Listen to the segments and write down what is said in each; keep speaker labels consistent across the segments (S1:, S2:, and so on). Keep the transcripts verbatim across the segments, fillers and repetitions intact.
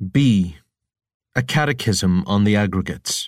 S1: B. A Catechism on the Aggregates.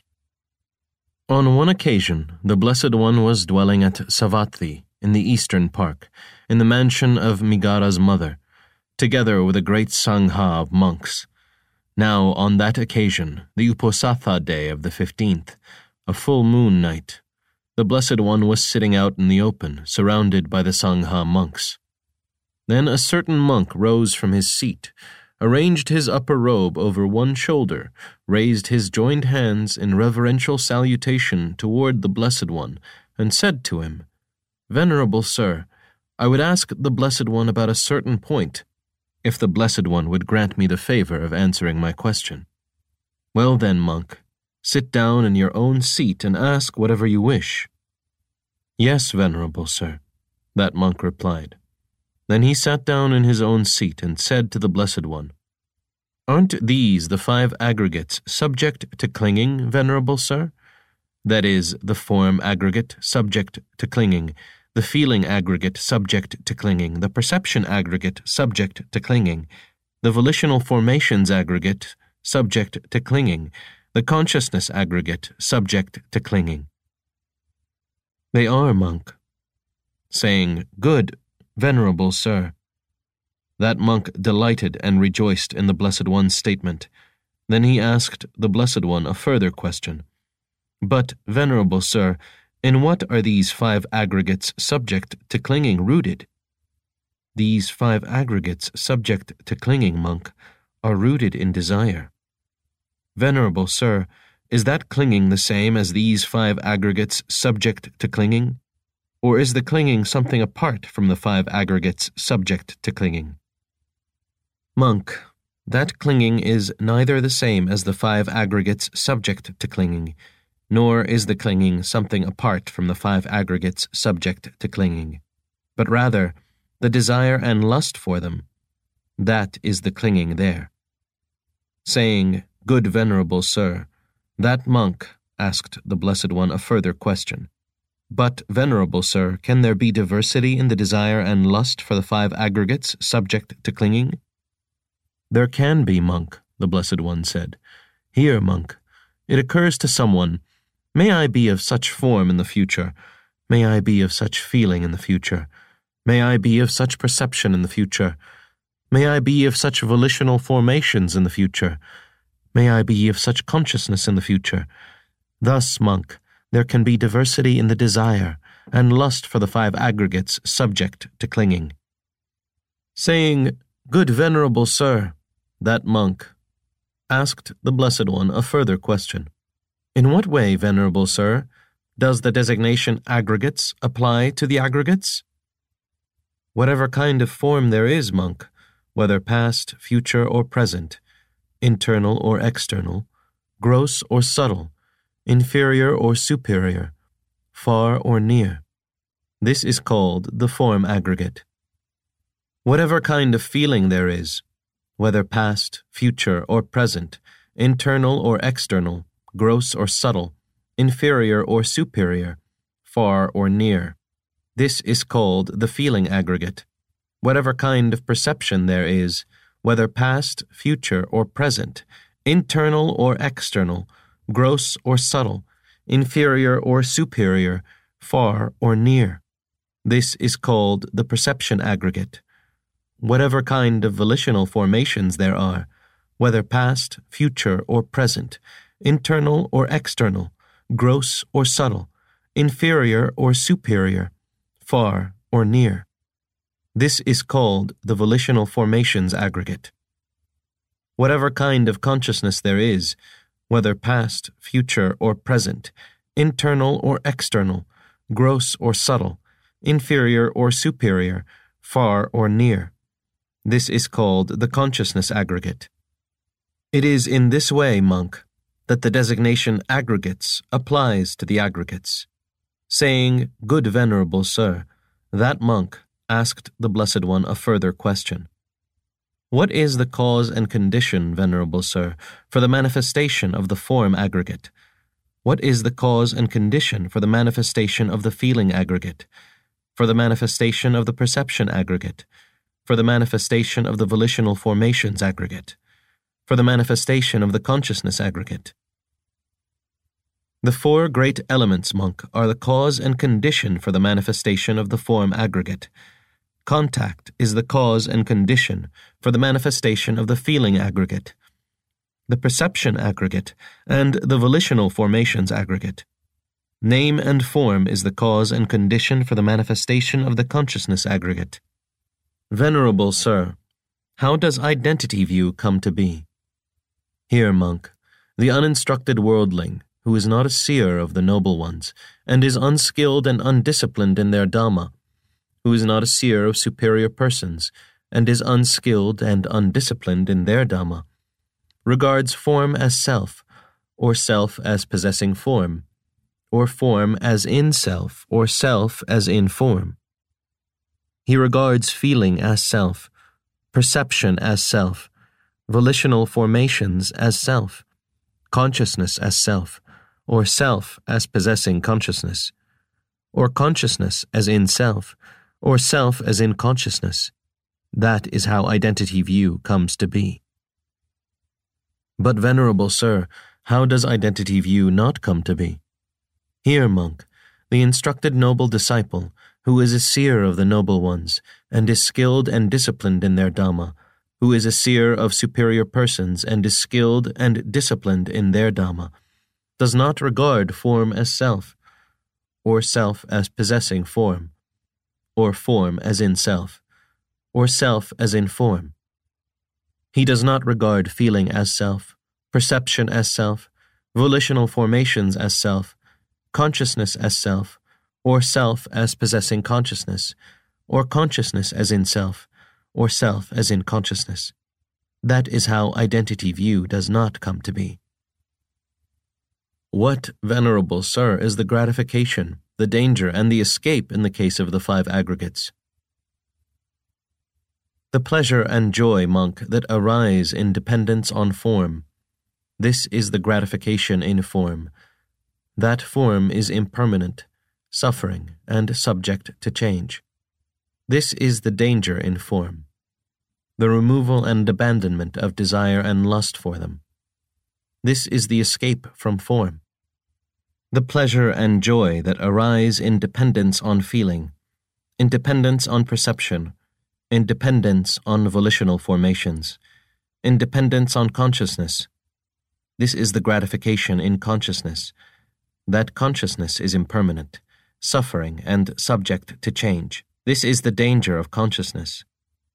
S1: On one occasion, the Blessed One was dwelling at Savatthi in the Eastern Park, in the mansion of Megara's mother, together with a great Sangha of monks. Now, on that occasion, the Uposatha day of the fifteenth, a full moon night, the Blessed One was sitting out in the open, surrounded by the Sangha monks. Then a certain monk rose from his seat, arranged his upper robe over one shoulder, raised his joined hands in reverential salutation toward the Blessed One, and said to him, "Venerable Sir, I would ask the Blessed One about a certain point, if the Blessed One would grant me the favor of answering my question." "Well then, monk, sit down in your own seat and ask whatever you wish." "Yes, Venerable Sir," that monk replied. Then he sat down in his own seat and said to the Blessed One, "Aren't these the five aggregates subject to clinging, Venerable Sir? That is, the form aggregate subject to clinging, the feeling aggregate subject to clinging, the perception aggregate subject to clinging, the volitional formations aggregate subject to clinging, the consciousness aggregate subject to clinging." "They are, monk." Saying, "Good, Venerable Sir." That monk delighted and rejoiced in the Blessed One's statement. Then he asked the Blessed One a further question. "But, Venerable Sir, in what are these five aggregates subject to clinging rooted?" "These five aggregates subject to clinging, monk, are rooted in desire." "Venerable Sir, is that clinging the same as these five aggregates subject to clinging? Or is the clinging something apart from the five aggregates subject to clinging?" "Monk, that clinging is neither the same as the five aggregates subject to clinging, nor is the clinging something apart from the five aggregates subject to clinging, but rather the desire and lust for them. That is the clinging there." Saying, "Good Venerable Sir," that monk asked the Blessed One a further question. "But, Venerable Sir, can there be diversity in the desire and lust for the five aggregates subject to clinging?" "There can be, monk," the Blessed One said. "Here, monk, it occurs to someone, may I be of such form in the future, may I be of such feeling in the future, may I be of such perception in the future, may I be of such volitional formations in the future, may I be of such consciousness in the future. Thus, monk, there can be diversity in the desire and lust for the five aggregates subject to clinging." Saying, "Good Venerable Sir," that monk asked the Blessed One a further question. "In what way, Venerable Sir, does the designation aggregates apply to the aggregates?" "Whatever kind of form there is, monk, whether past, future, or present, internal or external, gross or subtle, inferior or superior, far or near. This is called the form aggregate. Whatever kind of feeling there is, whether past, future, or present, internal or external, gross or subtle, inferior or superior, far or near. This is called the feeling aggregate. Whatever kind of perception there is, whether past, future, or present, internal or external, gross or subtle, inferior or superior, far or near. This is called the perception aggregate. Whatever kind of volitional formations there are, whether past, future, or present, internal or external, gross or subtle, inferior or superior, far or near. This is called the volitional formations aggregate. Whatever kind of consciousness there is, whether past, future, or present, internal or external, gross or subtle, inferior or superior, far or near. This is called the consciousness aggregate. It is in this way, monk, that the designation aggregates applies to the aggregates. Saying, "Good Venerable Sir," that monk asked the Blessed One a further question. "What is the cause and condition, Venerable Sir, for the manifestation of the form aggregate? What is the cause and condition for the manifestation of the feeling aggregate, for the manifestation of the perception aggregate, for the manifestation of the volitional formations aggregate? for the manifestation of the consciousness aggregate. The four great elements, monk, are the cause and condition for the manifestation of the form aggregate. Contact is the cause and condition for the manifestation of the feeling aggregate, the perception aggregate, and the volitional formations aggregate. Name and form is the cause and condition for the manifestation of the consciousness aggregate. Venerable Sir, how does identity view come to be? Hear, monk, the uninstructed worldling, who is not a seer of the noble ones, and is unskilled and undisciplined in their Dhamma, who is not a seer of superior persons, and is unskilled and undisciplined in their Dhamma, regards form as self, or self as possessing form, or form as in self, or self as in form. He regards feeling as self, perception as self, volitional formations as self, consciousness as self, or self as possessing consciousness, or consciousness as in self, or self as in consciousness. That is how identity view comes to be. But, Venerable Sir, how does identity view not come to be? Hear, monk, the instructed noble disciple, who is a seer of the noble ones, and is skilled and disciplined in their Dhamma, who is a seer of superior persons, and is skilled and disciplined in their Dhamma, does not regard form as self, or self as possessing form, or form as in self, or self as in form. He does not regard feeling as self, perception as self, volitional formations as self, consciousness as self, or self as possessing consciousness, or consciousness as in self, or self as in consciousness. That is how identity view does not come to be. What, Venerable Sir, is the gratification, the danger, and the escape in the case of the five aggregates? The pleasure and joy, monk, that arise in dependence on form. This is the gratification in form. That form is impermanent, suffering, and subject to change. This is the danger in form, the removal and abandonment of desire and lust for them. This is the escape from form. The pleasure and joy that arise in dependence on feeling, in dependence on perception, in dependence on volitional formations, in dependence on consciousness. This is the gratification in consciousness. That consciousness is impermanent, suffering, and subject to change. This is the danger of consciousness.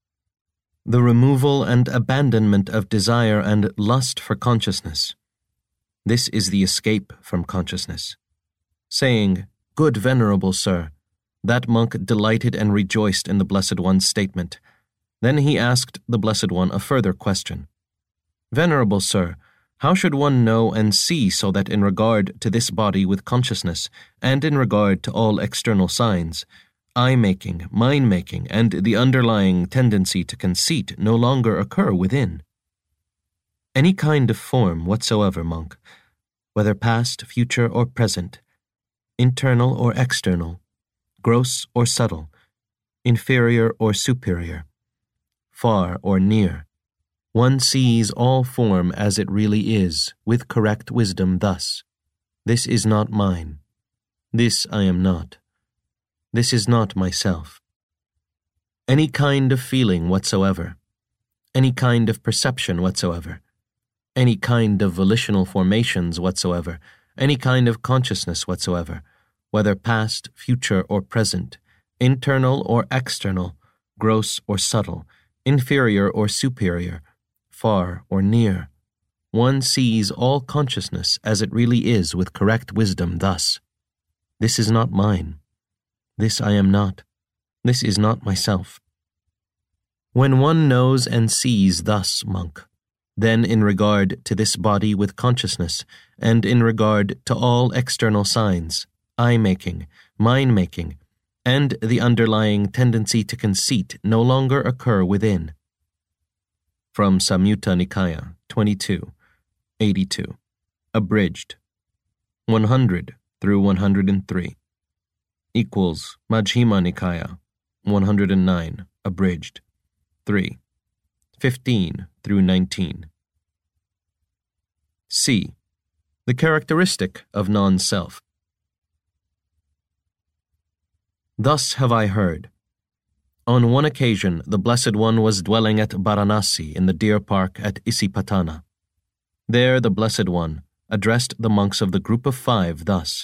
S1: The removal and abandonment of desire and lust for consciousness. This is the escape from consciousness. Saying, Good Venerable Sir, that monk delighted and rejoiced in the Blessed One's statement. Then he asked the Blessed One a further question. Venerable Sir, how should one know and see so that in regard to this body with consciousness, and in regard to all external signs, I-making, mine-making, and the underlying tendency to conceit no longer occur within? Any kind of form whatsoever, monk, whether past, future, or present, internal or external, gross or subtle, inferior or superior, far or near, one sees all form as it really is, with correct wisdom thus. This is not mine. This I am not. This is not myself. Any kind of feeling whatsoever, any kind of perception whatsoever, any kind of volitional formations whatsoever, any kind of consciousness whatsoever, whether past, future, or present, internal or external, gross or subtle, inferior or superior, far or near, one sees all consciousness as it really is with correct wisdom thus. This is not mine. This I am not. This is not myself. When one knows and sees thus, monk, then in regard to this body with consciousness, and in regard to all external signs, I-making, mine-making, and the underlying tendency to conceit no longer occur within. From Samyutta Nikaya, twenty-two, eighty-two, abridged, one hundred through one hundred three, equals Majjhima Nikaya, one hundred nine, abridged, three, fifteen through nineteen, C. The characteristic of non-self. Thus have I heard. On one occasion, the Blessed One was dwelling at Varanasi in the deer park at Isipatana. There the Blessed One addressed the monks of the group of five thus.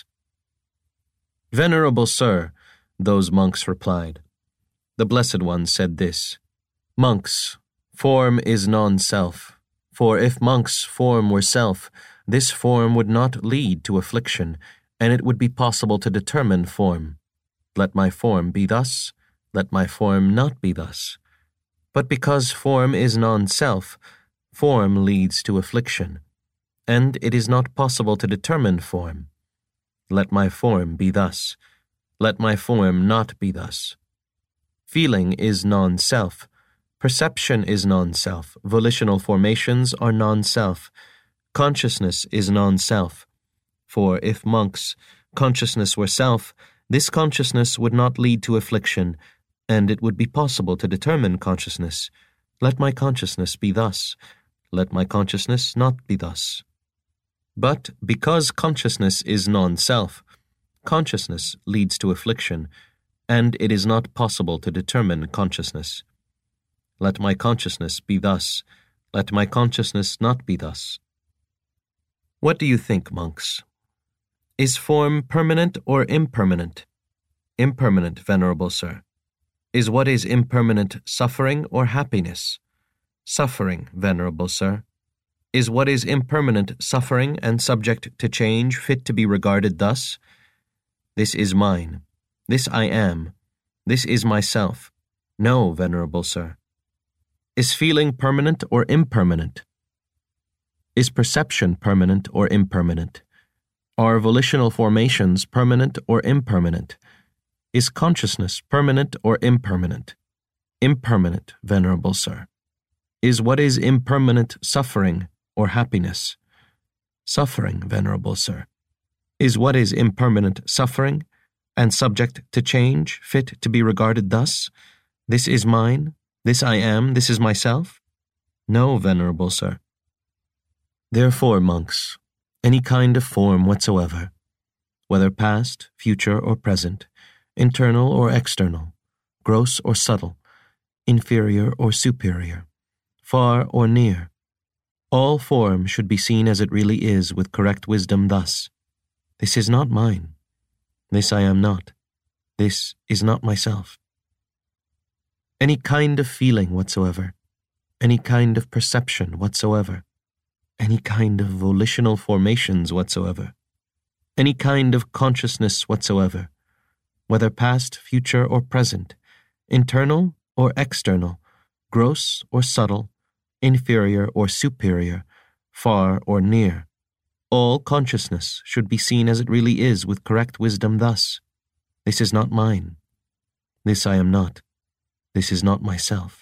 S1: Venerable Sir, those monks replied. The Blessed One said this, Monks, form is non-self, for if monks' form were self, this form would not lead to affliction, and it would be possible to determine form. Let my form be thus, let my form not be thus. But because form is non-self, form leads to affliction, and it is not possible to determine form. Let my form be thus, let my form not be thus. Feeling is non-self, perception is non-self, volitional formations are non-self, consciousness is non-self. For if monks' consciousness were self, this consciousness would not lead to affliction, and it would be possible to determine consciousness. Let my consciousness be thus, let my consciousness not be thus. But because consciousness is non-self, consciousness leads to affliction, and it is not possible to determine consciousness. Let my consciousness be thus, let my consciousness not be thus. What do you think, monks? Is form permanent or impermanent? Impermanent, Venerable Sir. Is what is impermanent suffering or happiness? Suffering, Venerable Sir. Is what is impermanent suffering and subject to change fit to be regarded thus? This is mine. This I am. This is myself. No, Venerable Sir. Is feeling permanent or impermanent? Is perception permanent or impermanent? Are volitional formations permanent or impermanent? Is consciousness permanent or impermanent? Impermanent, Venerable Sir. Is what is impermanent suffering or happiness? Suffering, Venerable Sir. Is what is impermanent suffering and subject to change fit to be regarded thus? This is mine, this I am, this is myself? No, Venerable Sir. Therefore, monks, any kind of form whatsoever, whether past, future, or present, internal or external, gross or subtle, inferior or superior, far or near, all form should be seen as it really is with correct wisdom thus. This is not mine. This I am not. This is not myself. Any kind of feeling whatsoever, any kind of perception whatsoever, any kind of volitional formations whatsoever, any kind of consciousness whatsoever, whether past, future, or present, internal or external, gross or subtle, inferior or superior, far or near, all consciousness should be seen as it really is with correct wisdom thus. This is not mine. This I am not. This is not myself.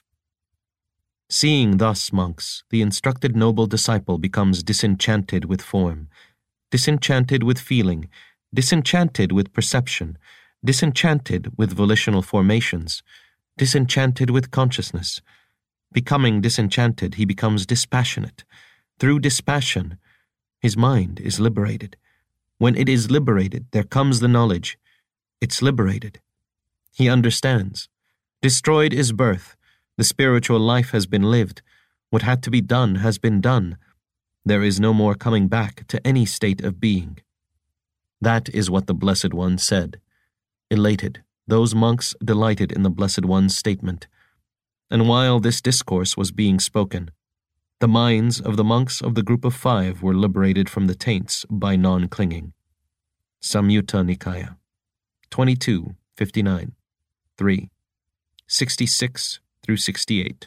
S1: Seeing thus, monks, the instructed noble disciple becomes disenchanted with form, disenchanted with feeling, disenchanted with perception, disenchanted with volitional formations, disenchanted with consciousness. Becoming disenchanted, he becomes dispassionate. Through dispassion, his mind is liberated. When it is liberated, there comes the knowledge. It's liberated. He understands. Destroyed is birth. The spiritual life has been lived. What had to be done has been done. There is no more coming back to any state of being. That is what the Blessed One said. Elated, those monks delighted in the Blessed One's statement. And while this discourse was being spoken, the minds of the monks of the group of five were liberated from the taints by non-clinging. Samyutta Nikaya, twenty-two fifty-nine, three, sixty-six through sixty-eight.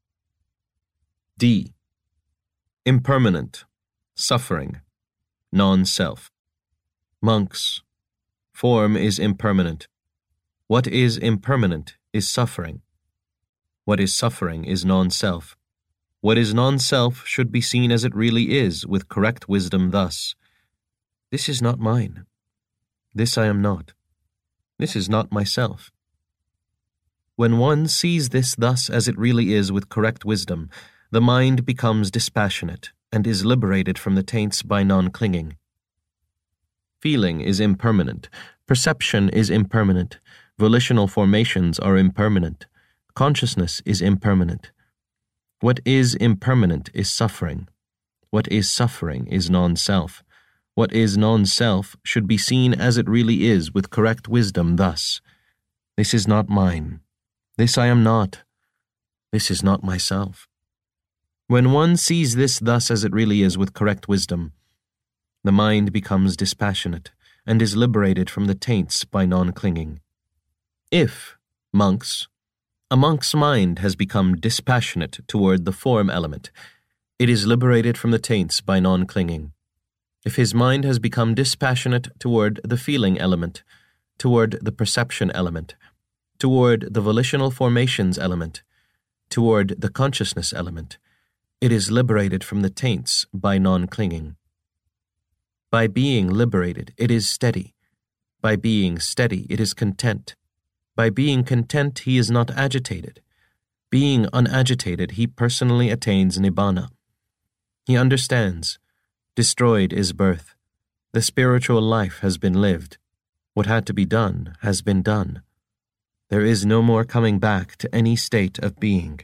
S1: D. Impermanent, suffering, non-self. Monks, form is impermanent. What is impermanent is suffering. What is suffering is non-self. What is non-self should be seen as it really is with correct wisdom thus. This is not mine. This I am not. This is not myself. When one sees this thus as it really is with correct wisdom, the mind becomes dispassionate, and is liberated from the taints by non-clinging. Feeling is impermanent, perception is impermanent, volitional formations are impermanent, consciousness is impermanent. What is impermanent is suffering. What is suffering is non-self. What is non-self should be seen as it really is with correct wisdom thus: this is not mine. This I am not. This is not myself. When one sees this thus as it really is with correct wisdom, the mind becomes dispassionate and is liberated from the taints by non-clinging. If, monks, a monk's mind has become dispassionate toward the form element, it is liberated from the taints by non-clinging. If his mind has become dispassionate toward the feeling element, toward the perception element, toward the volitional formations element, toward the consciousness element, it is liberated from the taints by non-clinging. By being liberated, it is steady. By being steady, it is content. By being content, he is not agitated. Being unagitated, he personally attains nibbana. He understands. Destroyed is birth. The spiritual life has been lived. What had to be done has been done. There is no more coming back to any state of being.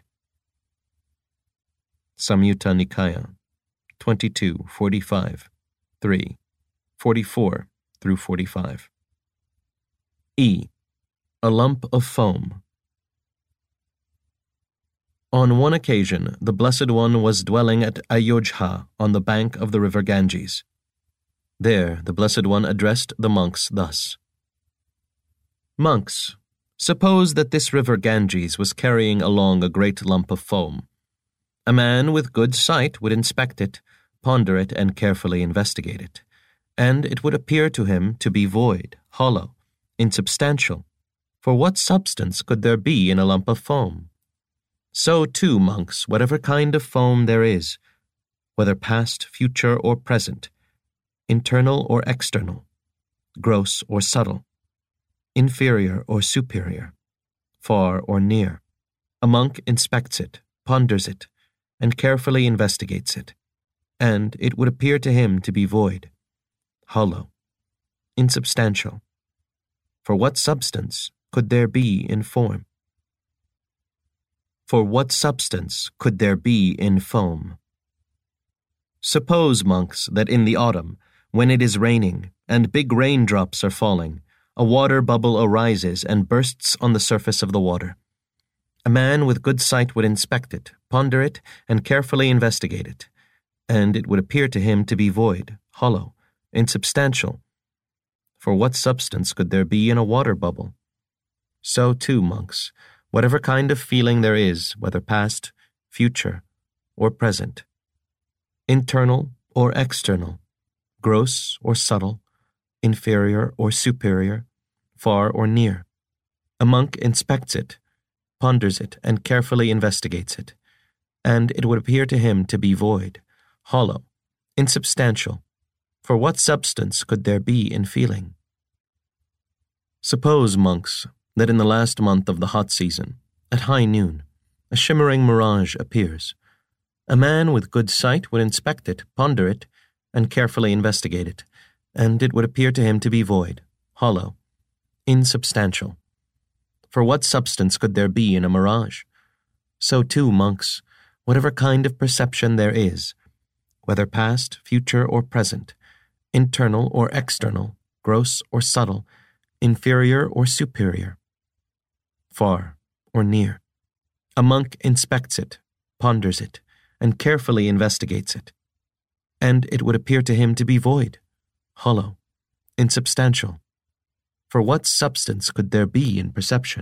S1: Samyutta Nikaya, twenty-two forty-five, three, forty-four through forty-five. E. A lump of foam. On one occasion, the Blessed One was dwelling at Ayodhya on the bank of the river Ganges. There, the Blessed One addressed the monks thus: Monks, suppose that this river Ganges was carrying along a great lump of foam. A man with good sight would inspect it, ponder it, and carefully investigate it, and it would appear to him to be void, hollow, insubstantial. For what substance could there be in a lump of foam? So too, monks, whatever kind of foam there is, whether past, future, or present, internal or external, gross or subtle, inferior or superior, far or near, a monk inspects it, ponders it, and carefully investigates it, and it would appear to him to be void, hollow, insubstantial. For what substance could there be in form? For what substance could there be in foam? Suppose, monks, that in the autumn, when it is raining and big raindrops are falling, a water bubble arises and bursts on the surface of the water. A man with good sight would inspect it, ponder it, and carefully investigate it, and it would appear to him to be void, hollow, insubstantial. For what substance could there be in a water bubble? So too, monks, whatever kind of feeling there is, whether past, future, or present, internal or external, gross or subtle, inferior or superior, far or near, a monk inspects it, ponders it, and carefully investigates it, and it would appear to him to be void, hollow, insubstantial. For what substance could there be in feeling? Suppose, monks, that in the last month of the hot season, at high noon, a shimmering mirage appears. A man with good sight would inspect it, ponder it, and carefully investigate it, and it would appear to him to be void, hollow, insubstantial. For what substance could there be in a mirage? So too, monks, whatever kind of perception there is, whether past, future, or present, internal or external, gross or subtle, inferior or superior, far or near, a monk inspects it, ponders it, and carefully investigates it, and it would appear to him to be void, hollow, insubstantial. For what substance could there be in perception?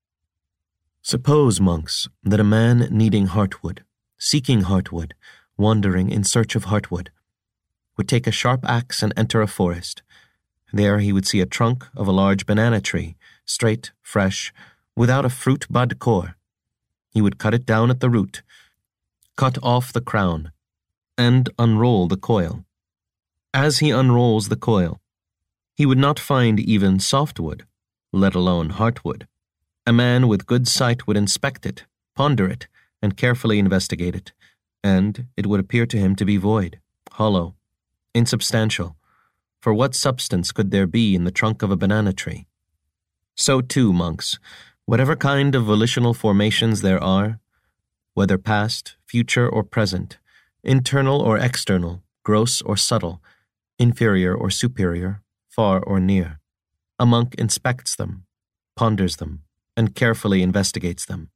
S1: Suppose, monks, that a man needing heartwood, seeking heartwood, wandering in search of heartwood, would take a sharp axe and enter a forest. There he would see a trunk of a large banana tree, straight, fresh, without a fruit bud core. He would cut it down at the root, cut off the crown, and unroll the coil. As he unrolls the coil, he would not find even softwood, let alone heartwood. A man with good sight would inspect it, ponder it, and carefully investigate it, and it would appear to him to be void, hollow, insubstantial. For what substance could there be in the trunk of a banana tree? So too, monks, whatever kind of volitional formations there are, whether past, future, or present, internal or external, gross or subtle, inferior or superior, far or near, a monk inspects them, ponders them, and carefully investigates them.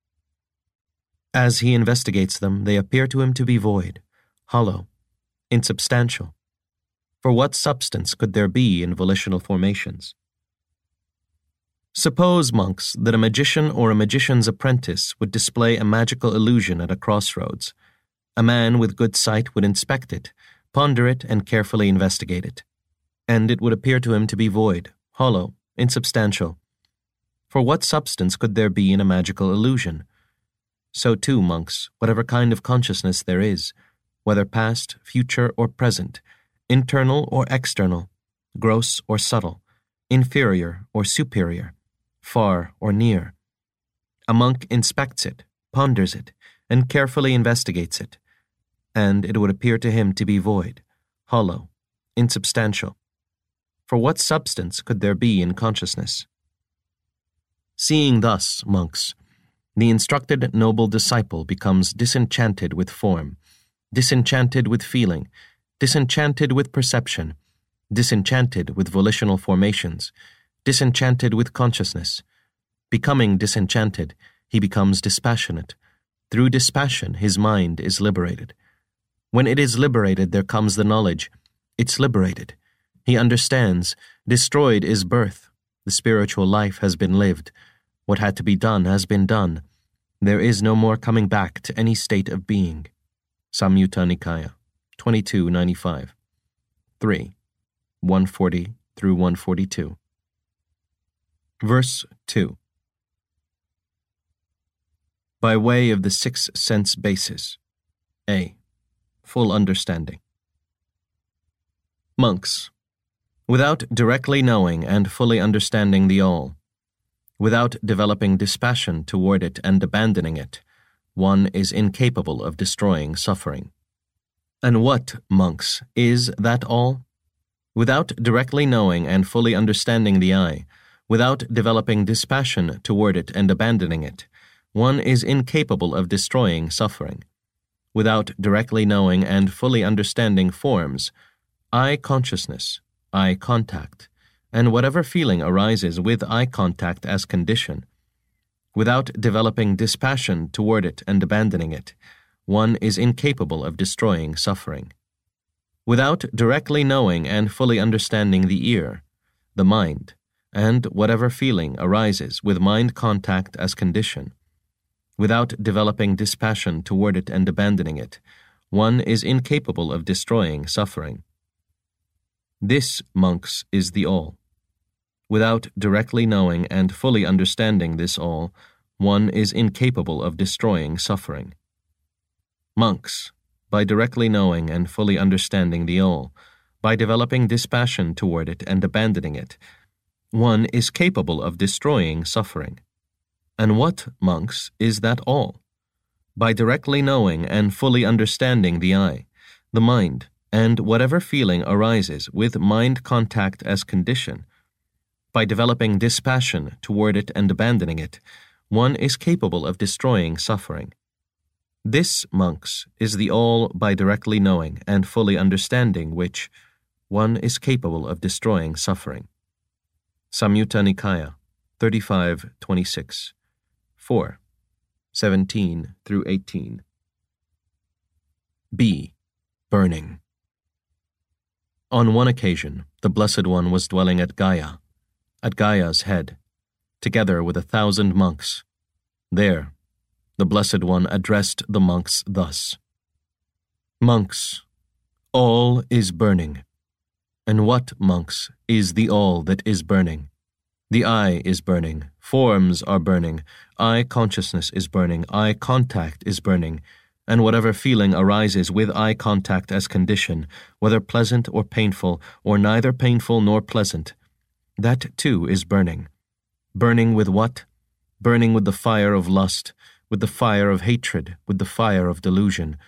S1: As he investigates them, they appear to him to be void, hollow, insubstantial. For what substance could there be in volitional formations? Suppose, monks, that a magician or a magician's apprentice would display a magical illusion at a crossroads. A man with good sight would inspect it, ponder it, and carefully investigate it. And it would appear to him to be void, hollow, insubstantial. For what substance could there be in a magical illusion? So too, monks, whatever kind of consciousness there is, whether past, future, or present, internal or external, gross or subtle, inferior or superior, far or near. A monk inspects it, ponders it, and carefully investigates it, and it would appear to him to be void, hollow, insubstantial. For what substance could there be in consciousness? Seeing thus, monks, the instructed noble disciple becomes disenchanted with form, disenchanted with feeling, disenchanted with perception, disenchanted with volitional formations, disenchanted with consciousness. Becoming disenchanted, he becomes dispassionate. Through dispassion, his mind is liberated. When it is liberated, there comes the knowledge. It's liberated. He understands. Destroyed is birth. The spiritual life has been lived. What had to be done has been done. There is no more coming back to any state of being. Samyutta Nikaya, twenty-two ninety-five. three. one forty through one forty-two. Verse two. By way of the six sense bases. A. Full understanding. Monks, without directly knowing and fully understanding the all, without developing dispassion toward it and abandoning it, one is incapable of destroying suffering. And what, monks, is that all? Without directly knowing and fully understanding the I, without developing dispassion toward it and abandoning it, one is incapable of destroying suffering. Without directly knowing and fully understanding forms, eye consciousness, eye contact, and whatever feeling arises with eye contact as condition, without developing dispassion toward it and abandoning it, one is incapable of destroying suffering. Without directly knowing and fully understanding the ear, the mind, and whatever feeling arises with mind contact as condition, without developing dispassion toward it and abandoning it, one is incapable of destroying suffering. This, monks, is the all. Without directly knowing and fully understanding this all, one is incapable of destroying suffering. Monks, by directly knowing and fully understanding the all, by developing dispassion toward it and abandoning it, one is capable of destroying suffering. And what, monks, is that all? By directly knowing and fully understanding the I, the mind, and whatever feeling arises with mind contact as condition, by developing dispassion toward it and abandoning it, one is capable of destroying suffering. This, monks, is the all by directly knowing and fully understanding which one is capable of destroying suffering. Samyutta Nikaya, thirty-five twenty-six. four. seventeen through eighteen. B. Burning. On one occasion, the Blessed One was dwelling at Gaya, at Gaya's head, together with a thousand monks. There, the Blessed One addressed the monks thus: Monks, all is burning. And what, monks, is the all that is burning? The I is burning, forms are burning, I consciousness is burning, I contact is burning, and whatever feeling arises with eye contact as condition, whether pleasant or painful, or neither painful nor pleasant, that too is burning. Burning with what? Burning with the fire of lust, with the fire of hatred, with the fire of delusion,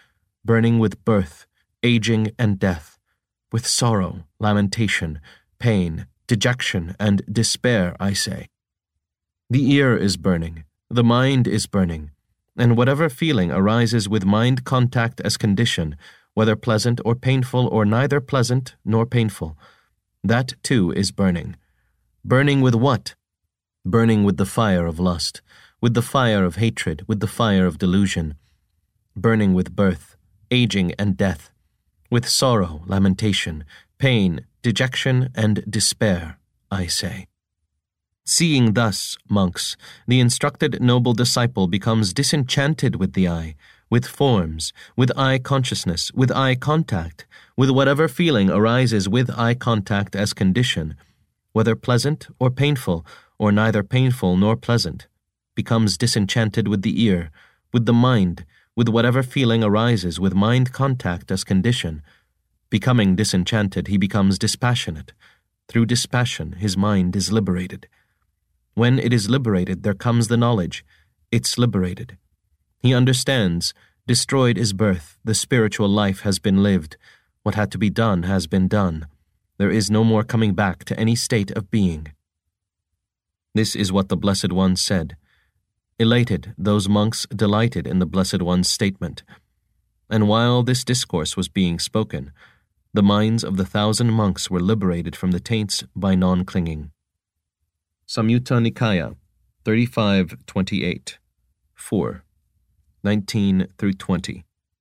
S1: burning with birth, aging, and death, with sorrow, lamentation, pain, dejection, and despair, I say. The ear is burning, the mind is burning, and whatever feeling arises with mind contact as condition, whether pleasant or painful or neither pleasant nor painful, that too is burning. Burning with what? Burning with the fire of lust, with the fire of hatred, with the fire of delusion. Burning with birth, aging, and death, with sorrow, lamentation, pain, dejection, and despair, I say. Seeing thus, monks, the instructed noble disciple becomes disenchanted with the eye, with forms, with eye consciousness, with eye contact, with whatever feeling arises with eye contact as condition, whether pleasant or painful, or neither painful nor pleasant, becomes disenchanted with the ear, with the mind, with whatever feeling arises with mind contact as condition. Becoming disenchanted, he becomes dispassionate. Through dispassion, his mind is liberated. When it is liberated, there comes the knowledge. It's liberated. He understands, destroyed is birth, the spiritual life has been lived. What had to be done has been done. There is no more coming back to any state of being. This is what the Blessed One said. Elated, those monks delighted in the Blessed One's statement. And while this discourse was being spoken, the minds of the thousand monks were liberated from the taints by non-clinging. Samyutta Nikaya, thirty-five twenty-eight, four, nineteen through twenty.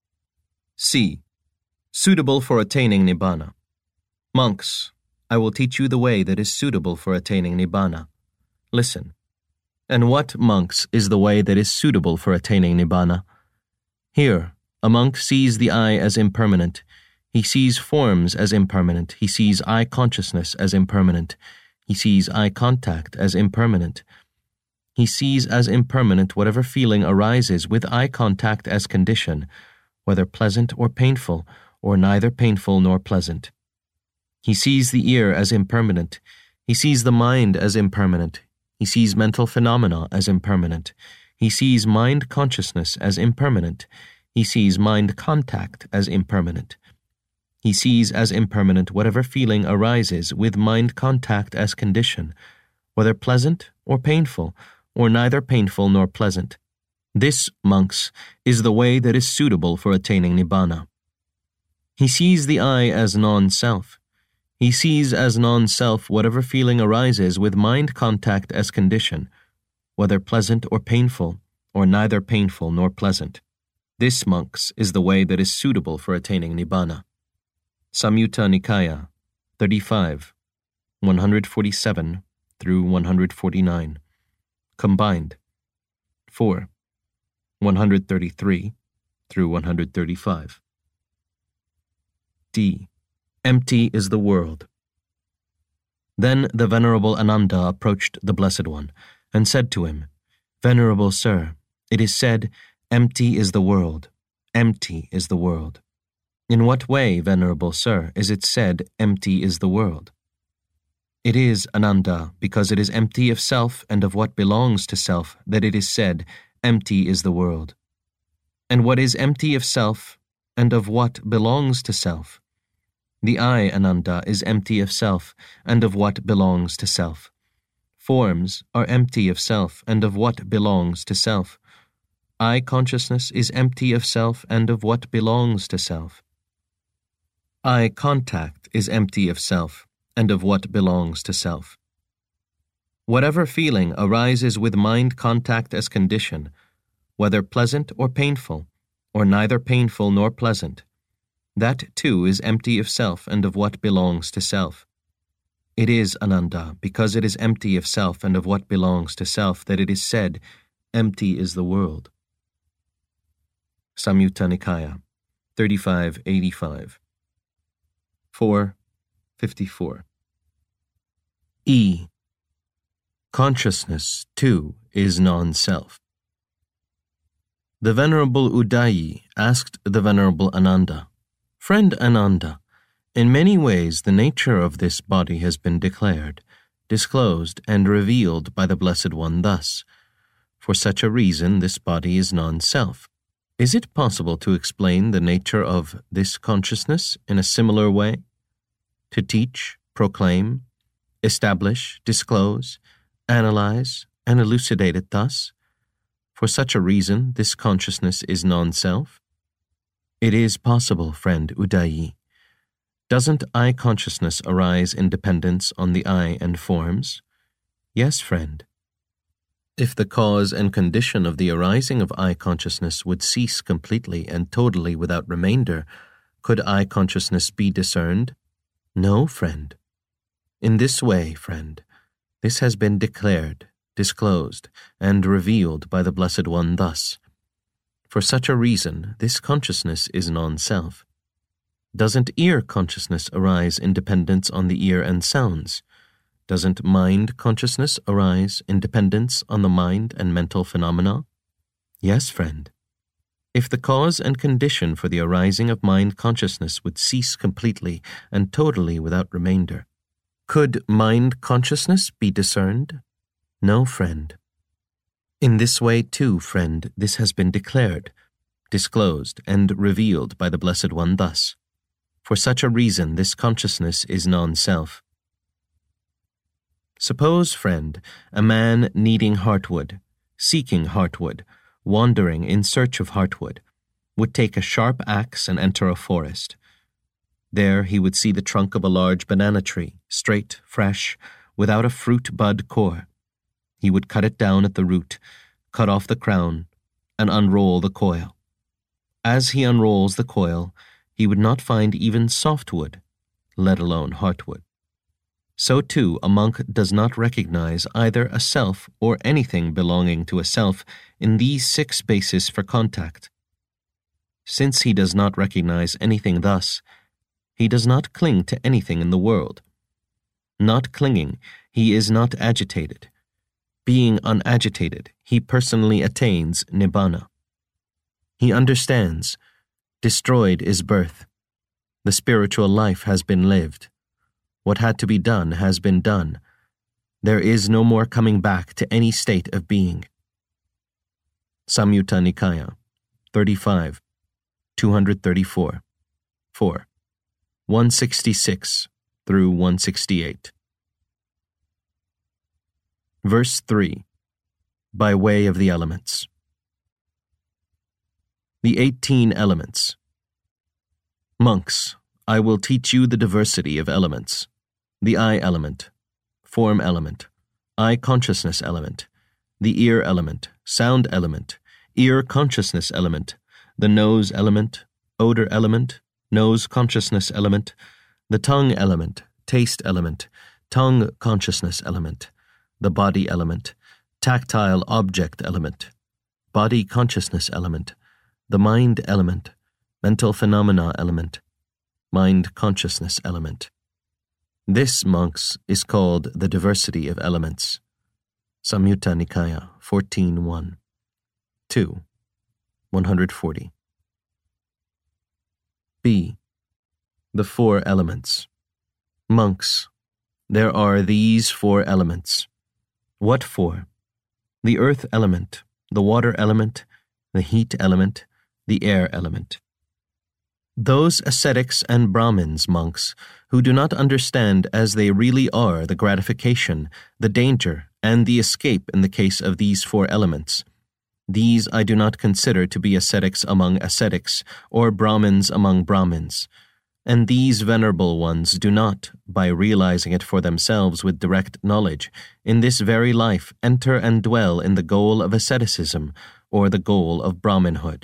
S1: C. Suitable for attaining Nibbana. Monks, I will teach you the way that is suitable for attaining Nibbana. Listen. And what, monks, is the way that is suitable for attaining Nibbana? Here, a monk sees the eye as impermanent. He sees forms as impermanent. He sees eye consciousness as impermanent. He sees eye contact as impermanent. He sees as impermanent whatever feeling arises with eye contact as condition, whether pleasant or painful, or neither painful nor pleasant. He sees the ear as impermanent. He sees the mind as impermanent. He sees mental phenomena as impermanent. He sees mind consciousness as impermanent. He sees mind contact as impermanent. He sees as impermanent whatever feeling arises with mind contact as condition, whether pleasant or painful, or neither painful nor pleasant. This, monks, is the way that is suitable for attaining Nibbana. He sees the eye as non-self. He sees as non-self whatever feeling arises with mind contact as condition, whether pleasant or painful, or neither painful nor pleasant. This, monks, is the way that is suitable for attaining Nibbana. Samyutta Nikaya, thirty-five, one forty-seven through one forty-nine. Combined. four, one thirty-three through one thirty-five. D. Empty is the world. Then the Venerable Ananda approached the Blessed One and said to him, Venerable Sir, it is said, empty is the world, empty is the world. In what way, Venerable Sir, is it said, empty is the world? It is, Ananda, because it is empty of self and of what belongs to self, that it is said, empty is the world. And what is empty of self and of what belongs to self? The eye, Ananda, is empty of self and of what belongs to self. Forms are empty of self and of what belongs to self. Eye consciousness is empty of self and of what belongs to self. Eye contact is empty of self and of what belongs to self. Whatever feeling arises with mind contact as condition, whether pleasant or painful, or neither painful nor pleasant, that too is empty of self and of what belongs to self. It is, Ananda, because it is empty of self and of what belongs to self, that it is said, empty is the world. Samyutta Nikaya, thirty-five eighty-five. four fifty-four. E. Consciousness, too, is non-self. The Venerable Udayi asked the Venerable Ananda, Friend Ananda, in many ways the nature of this body has been declared, disclosed, and revealed by the Blessed One thus. For such a reason this body is non-self. Is it possible to explain the nature of this consciousness in a similar way? To teach, proclaim, establish, disclose, analyze, and elucidate it thus? For such a reason, this consciousness is non-self? It is possible, friend Udayi. Doesn't I consciousness arise in dependence on the I and forms? Yes, friend. If the cause and condition of the arising of I consciousness would cease completely and totally without remainder, could I consciousness be discerned? No, friend. In this way, friend, this has been declared, disclosed, and revealed by the Blessed One thus. For such a reason, this consciousness is non-self. Doesn't ear consciousness arise in dependence on the ear and sounds? Doesn't mind consciousness arise in dependence on the mind and mental phenomena? Yes, friend. If the cause and condition for the arising of mind consciousness would cease completely and totally without remainder, could mind consciousness be discerned? No, friend. In this way, too, friend, this has been declared, disclosed, and revealed by the Blessed One thus. For such a reason, this consciousness is non-self. Suppose, friend, a man needing heartwood, seeking heartwood, wandering in search of heartwood, would take a sharp axe and enter a forest. There he would see the trunk of a large banana tree, straight, fresh, without a fruit bud core. He would cut it down at the root, cut off the crown, and unroll the coil. As he unrolls the coil, he would not find even softwood, let alone heartwood. So too, a monk does not recognize either a self or anything belonging to a self in these six bases for contact. Since he does not recognize anything thus, he does not cling to anything in the world. Not clinging, he is not agitated. Being unagitated, he personally attains nibbana. He understands, destroyed is birth. The spiritual life has been lived. What had to be done has been done. There is no more coming back to any state of being. Samyutta Nikaya, thirty-five, two thirty-four, four, one sixty-six through one sixty-eight. Verse three. By way of the elements. The eighteen elements. Monks, I will teach you the diversity of elements. The eye element, form element, eye consciousness element, the ear element, sound element, ear consciousness element, the nose element, odor element, nose consciousness element, the tongue element, taste element, tongue consciousness element, the body element, tactile object element, body consciousness element, the mind element, mental phenomena element, mind consciousness element. This, monks, is called the diversity of elements. Samyutta Nikaya, fourteen one. two. one forty. B. The four elements. Monks, there are these four elements. What four? The earth element, the water element, the heat element, the air element. Those ascetics and Brahmins, monks, who do not understand as they really are the gratification, the danger, and the escape in the case of these four elements, these I do not consider to be ascetics among ascetics, or Brahmins among Brahmins. And these venerable ones do not, by realizing it for themselves with direct knowledge, in this very life enter and dwell in the goal of asceticism, or the goal of Brahminhood.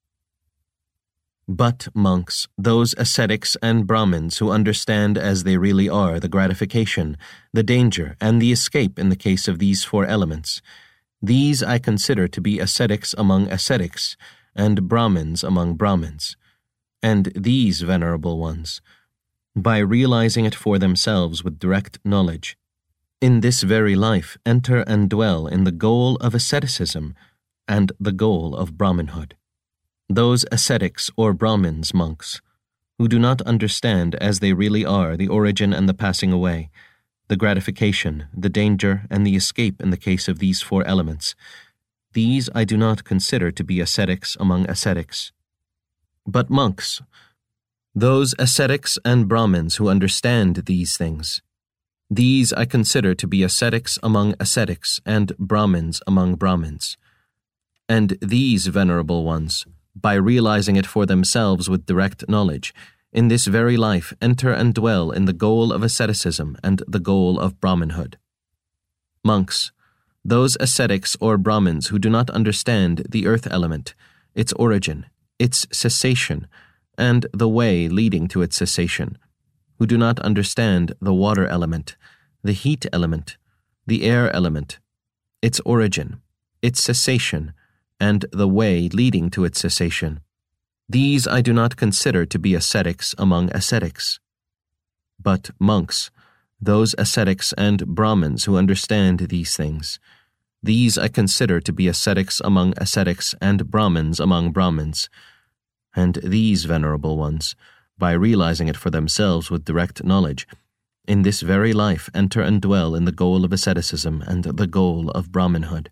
S1: But, monks, those ascetics and Brahmins who understand as they really are the gratification, the danger, and the escape in the case of these four elements, these I consider to be ascetics among ascetics, and Brahmins among Brahmins. And these venerable ones, by realizing it for themselves with direct knowledge, in this very life enter and dwell in the goal of asceticism and the goal of Brahminhood. Those ascetics or Brahmins, monks, who do not understand as they really are the origin and the passing away, the gratification, the danger, and the escape in the case of these four elements, These I do not consider to be ascetics among ascetics. But monks, those ascetics and Brahmins who understand these things, these I consider to be ascetics among ascetics and Brahmins among Brahmins. And these venerable ones, by realizing it for themselves with direct knowledge, in this very life enter and dwell in the goal of asceticism and the goal of Brahminhood. Monks, those ascetics or Brahmins who do not understand the earth element, its origin, its cessation, and the way leading to its cessation, who do not understand the water element, the heat element, the air element, its origin, its cessation, and the way leading to its cessation, these I do not consider to be ascetics among ascetics. But monks, those ascetics and Brahmins who understand these things, these I consider to be ascetics among ascetics and Brahmins among Brahmins. And these venerable ones, by realizing it for themselves with direct knowledge, in this very life enter and dwell in the goal of asceticism and the goal of Brahminhood.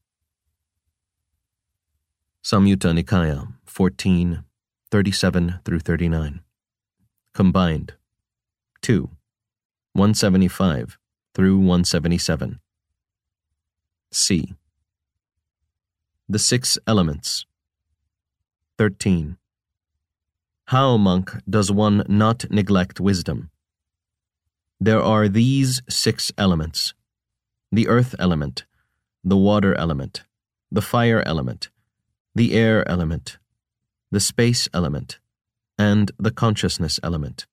S1: Samyutta Nikaya, fourteen, thirty-seven through thirty-nine. Combined. two. one seventy-five through one seventy-seven. C. The Six Elements. thirteen. How, monk, does one not neglect wisdom? There are these six elements: the earth element, the water element, the fire element, the air element, the space element, and the consciousness element.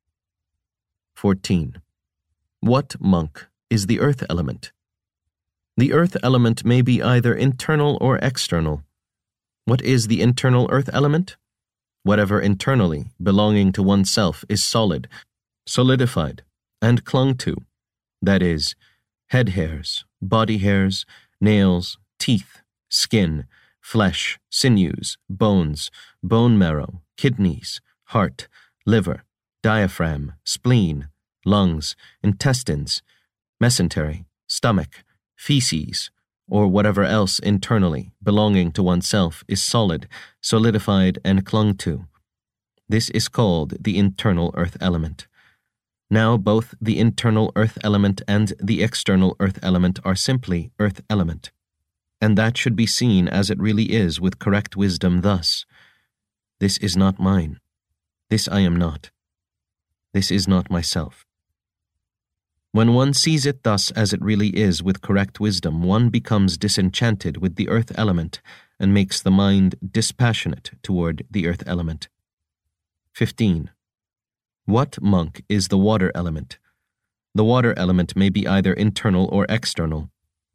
S1: fourteen. What, monk, is the earth element? The earth element may be either internal or external. What is the internal earth element? Whatever internally, belonging to oneself, is solid, solidified, and clung to, that is, head hairs, body hairs, nails, teeth, skin, flesh, sinews, bones, bone marrow, kidneys, heart, liver, diaphragm, spleen, lungs, intestines, mesentery, stomach, feces, or whatever else internally belonging to oneself is solid, solidified, and clung to. This is called the internal earth element. Now both the internal earth element and the external earth element are simply earth element, and that should be seen as it really is with correct wisdom thus: this is not mine. This I am not. This is not myself. When one sees it thus as it really is with correct wisdom, one becomes disenchanted with the earth element and makes the mind dispassionate toward the earth element. fifteen. What, monk, is the water element? The water element may be either internal or external.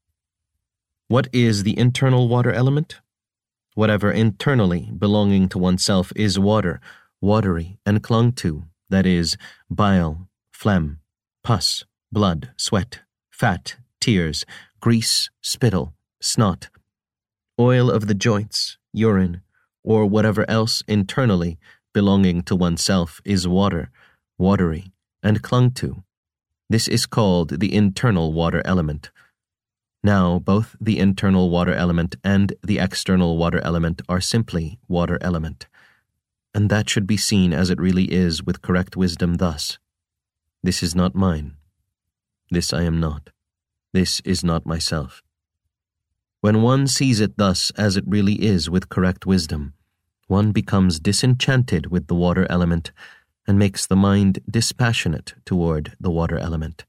S1: What is the internal water element? Whatever internally belonging to oneself is water, watery, and clung to, that is, bile, phlegm, pus, blood, sweat, fat, tears, grease, spittle, snot, oil of the joints, urine, or whatever else internally belonging to oneself is water, watery, and clung to. This is called the internal water element. Now both the internal water element and the external water element are simply water element, and that should be seen as it really is with correct wisdom thus: this is not mine. This I am not. This is not myself. When one sees it thus as it really is with correct wisdom, one becomes disenchanted with the water element and makes the mind dispassionate toward the water element.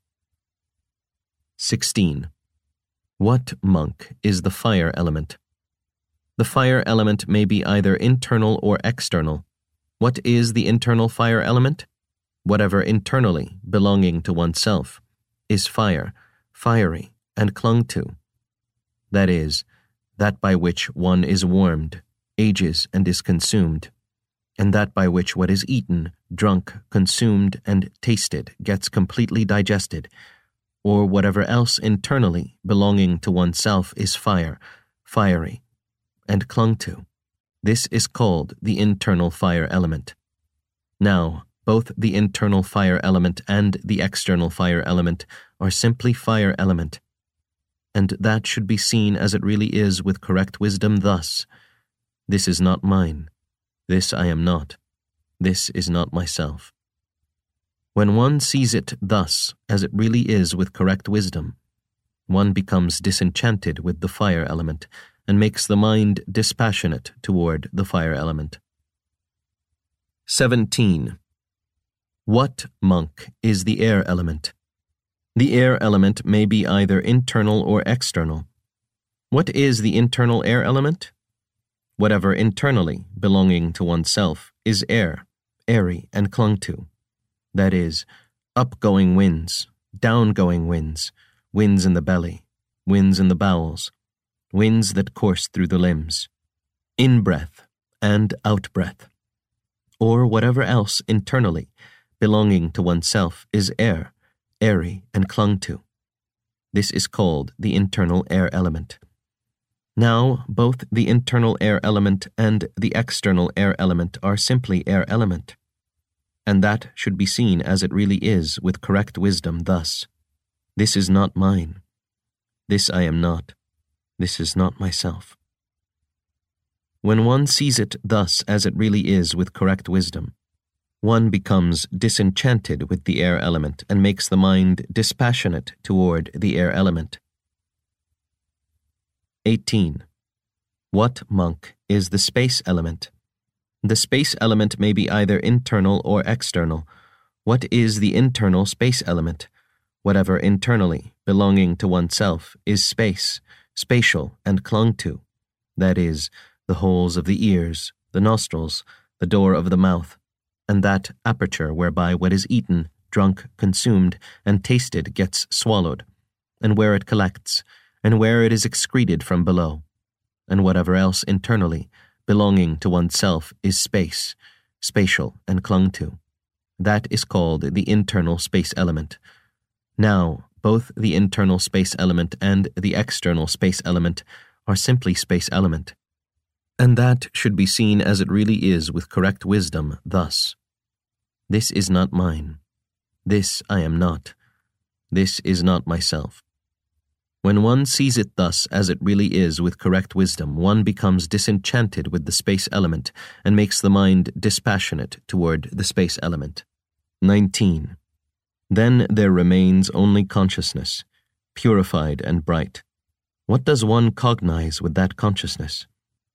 S1: sixteen. What, monk, is the fire element? The fire element may be either internal or external. What is the internal fire element? Whatever internally belonging to oneself is fire, fiery, and clung to. That is, that by which one is warmed, ages, and is consumed, and that by which what is eaten, drunk, consumed, and tasted gets completely digested, or whatever else internally belonging to oneself is fire, fiery, and clung to. This is called the internal fire element. Now, both the internal fire element and the external fire element are simply fire element, and that should be seen as it really is with correct wisdom thus: this is not mine, this I am not, this is not myself. When one sees it thus as it really is with correct wisdom, one becomes disenchanted with the fire element and makes the mind dispassionate toward the fire element. seventeen. What monk is the air element? The air element may be either internal or external. What is the internal air element? Whatever internally, belonging to oneself, is air, airy and clung to. That is, upgoing winds, downgoing winds, winds in the belly, winds in the bowels, winds that course through the limbs, in-breath and out-breath, or whatever else internally, belonging to oneself, is air, airy and clung to. This is called the internal air element. Now, both the internal air element and the external air element are simply air element, and that should be seen as it really is with correct wisdom thus: this is not mine, this I am not, this is not myself. When one sees it thus as it really is with correct wisdom, one becomes disenchanted with the air element and makes the mind dispassionate toward the air element. eighteen. What monk is the space element? The space element may be either internal or external. What is the internal space element? Whatever internally, belonging to oneself, is space, spatial and clung to. That is, the holes of the ears, the nostrils, the door of the mouth, and that aperture whereby what is eaten, drunk, consumed, and tasted gets swallowed, and where it collects, and where it is excreted from below, and whatever else internally, belonging to oneself, is space, spatial and clung to. That is called the internal space element. Now, both the internal space element and the external space element are simply space element, and that should be seen as it really is with correct wisdom thus: this is not mine, this I am not, this is not myself. When one sees it thus as it really is with correct wisdom, one becomes disenchanted with the space element and makes the mind dispassionate toward the space element. nineteen. Then there remains only consciousness, purified and bright. What does one cognize with that consciousness?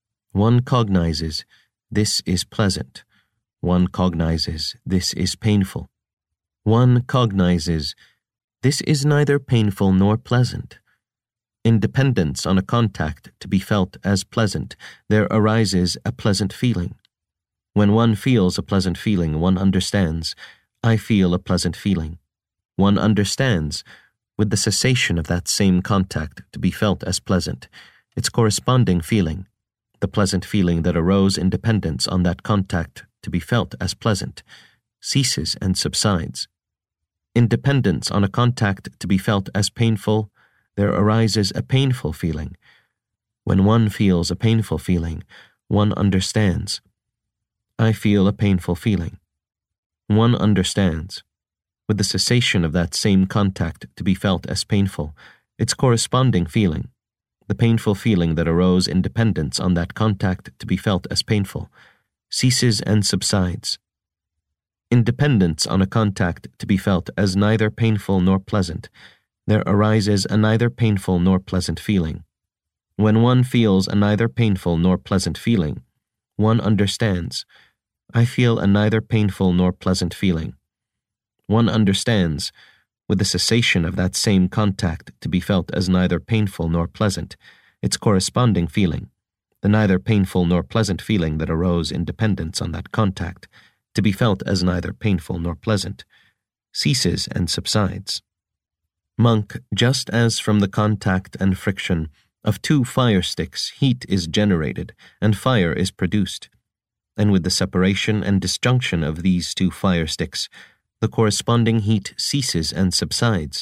S1: One cognizes, this is pleasant. One cognizes, this is painful. One cognizes, this is neither painful nor pleasant. In dependence on a contact to be felt as pleasant, there arises a pleasant feeling. When one feels a pleasant feeling, one understands, I feel a pleasant feeling. One understands, with the cessation of that same contact to be felt as pleasant, its corresponding feeling, the pleasant feeling that arose in dependence on that contact to be felt as pleasant, ceases and subsides. In dependence on a contact to be felt as painful, there arises a painful feeling. When one feels a painful feeling, one understands, I feel a painful feeling. One understands, with the cessation of that same contact to be felt as painful, its corresponding feeling, the painful feeling that arose in dependence on that contact to be felt as painful, ceases and subsides. In dependence on a contact to be felt as neither painful nor pleasant, there arises a neither painful nor pleasant feeling. When one feels a neither painful nor pleasant feeling, one understands, I feel a neither painful nor pleasant feeling. One understands, with the cessation of that same contact to be felt as neither painful nor pleasant, its corresponding feeling, the neither painful nor pleasant feeling that arose in dependence on that contact, to be felt as neither painful nor pleasant, ceases and subsides. Monk, just as from the contact and friction of two fire sticks heat is generated and fire is produced, and with the separation and disjunction of these two fire sticks, the corresponding heat ceases and subsides,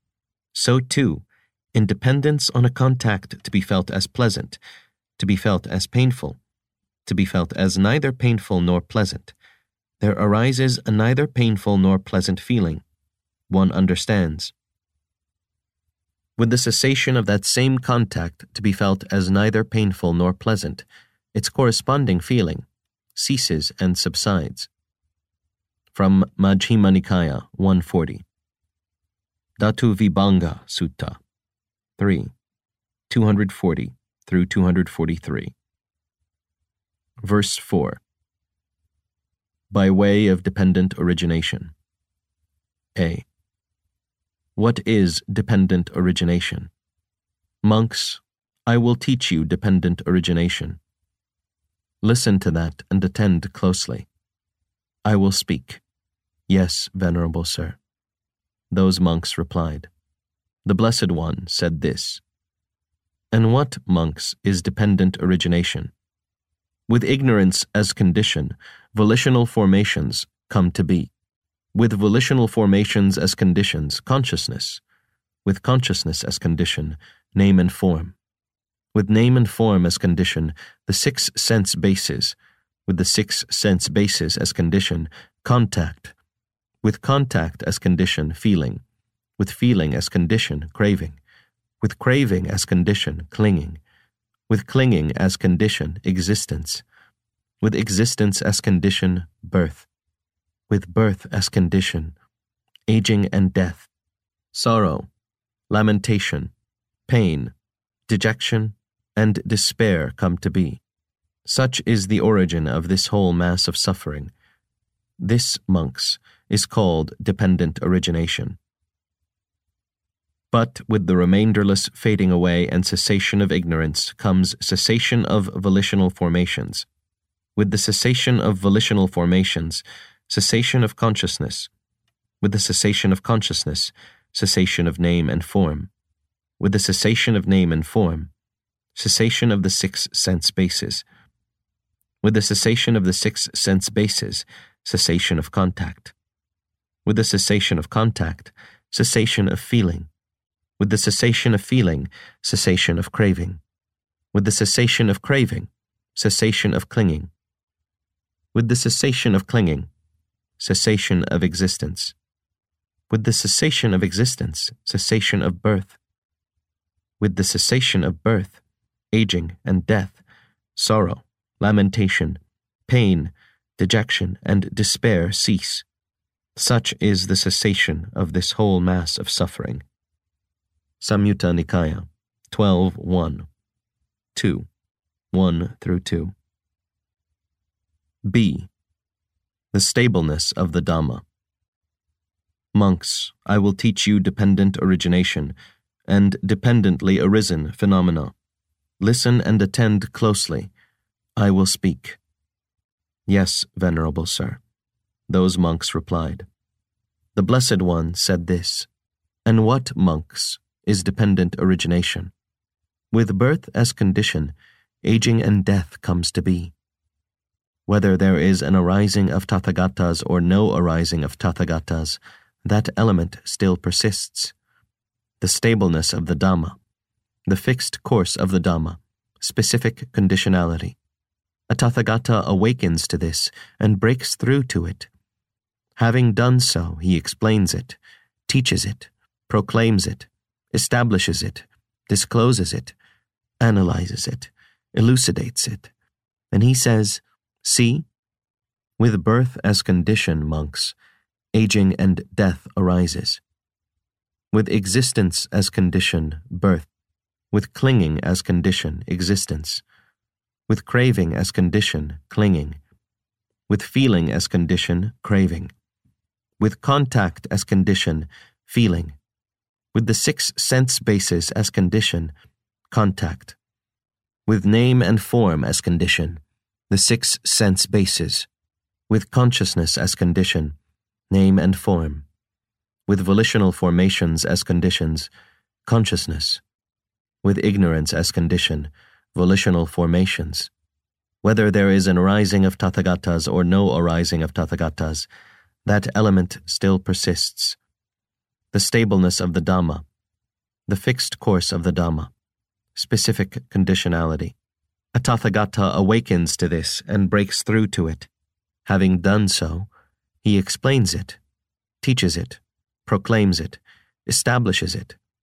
S1: so too, in dependence on a contact to be felt as pleasant, to be felt as painful, to be felt as neither painful nor pleasant, there arises a neither painful nor pleasant feeling. One understands. with the cessation of that same contact to be felt as neither painful nor pleasant, its corresponding feeling ceases and subsides. From Majjhima Nikaya one forty. Dhatu Vibhanga Sutta three, two forty through two forty-three. Verse four. By way of dependent origination. A. What is dependent origination? Monks, I will teach you dependent origination. Listen to that and attend closely. I will speak. Yes, Venerable Sir. Those monks replied. The Blessed One said this. And what, monks, is dependent origination? With ignorance as condition, volitional formations come to be. With volitional formations as conditions, consciousness. With consciousness as condition, name and form. With name and form as condition, the six sense bases. With the six sense bases as condition, contact. With contact as condition, feeling. With feeling as condition, craving. With craving as condition, clinging. With clinging as condition, existence. With existence as condition, birth. With birth as condition, aging and death, sorrow, lamentation, pain, dejection, and despair come to be. Such is the origin of this whole mass of suffering. This, monks, is called dependent origination. But with the remainderless fading away and cessation of ignorance comes cessation of volitional formations. With the cessation of volitional formations, cessation of consciousness. With the cessation of consciousness, cessation of name and form. With the cessation of name and form, cessation of the six sense bases. With the cessation of the six sense bases, cessation of contact. With the cessation of contact, cessation of feeling. With the cessation of feeling, cessation of craving. With the cessation of craving, cessation of clinging. With the cessation of clinging, cessation of existence. With the cessation of existence, cessation of birth. With the cessation of birth, aging and death, sorrow, lamentation, pain, dejection, and despair cease. Such is the cessation of this whole mass of suffering. Samyutta Nikaya twelve one, two, one through two. B. The stableness of the Dhamma. Monks, I will teach you dependent origination and dependently arisen phenomena. Listen and attend closely. I will speak. Yes, Venerable Sir. Those monks replied. The Blessed One said this. And what, monks, is dependent origination? With birth as condition, aging and death comes to be. Whether there is an arising of Tathagatas or no arising of Tathagatas, that element still persists. The stableness of the Dhamma, the fixed course of the Dhamma, specific conditionality. A Tathagata awakens to this and breaks through to it. Having done so, he explains it, teaches it, proclaims it, establishes it, discloses it, analyzes it, elucidates it. And he says, see, with birth as condition, monks, aging and death arises. With existence as condition, birth. With clinging as condition, existence. With craving as condition, clinging. With feeling as condition, craving. With contact as condition, feeling. With the six sense bases as condition, contact. With name and form as condition, the six sense bases. With consciousness as condition, name and form. With volitional formations as conditions, consciousness. With ignorance as condition, volitional formations. Whether there is an arising of Tathagatas or no arising of Tathagatas, that element still persists. The stableness of the Dhamma, the fixed course of the Dhamma, specific conditionality. A Tathagata awakens to this and breaks through to it. Having done so, he explains it, teaches it, proclaims it, establishes it,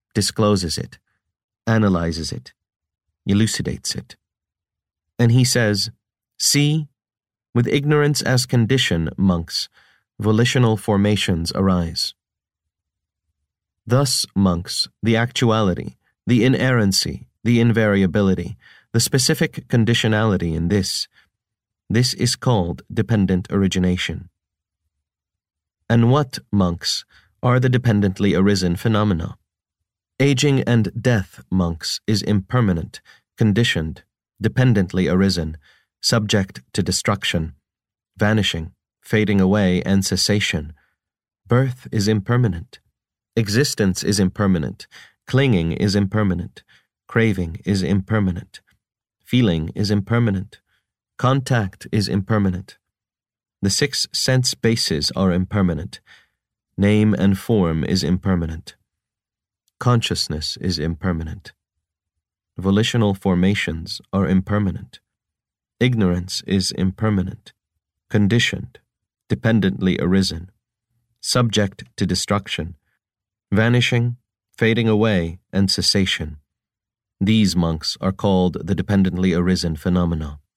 S1: discloses it, analyzes it, elucidates it. And he says, see, with ignorance as condition, monks, volitional formations arise. Thus, monks, the actuality, the inerrancy, the invariability, the specific conditionality in this, this is called dependent origination. And what, monks, are the dependently arisen phenomena? Aging and death, monks, is impermanent, conditioned, dependently arisen, subject to destruction, vanishing, fading away, and cessation. Birth is impermanent. Existence is impermanent. Clinging is impermanent. Craving is impermanent. Feeling is impermanent. Contact is impermanent. The six sense bases are impermanent. Name and form is impermanent. Consciousness is impermanent. Volitional formations are impermanent. Ignorance is impermanent, conditioned, dependently arisen, subject to destruction, vanishing, fading away, and cessation. These, monks, are called the dependently arisen phenomena.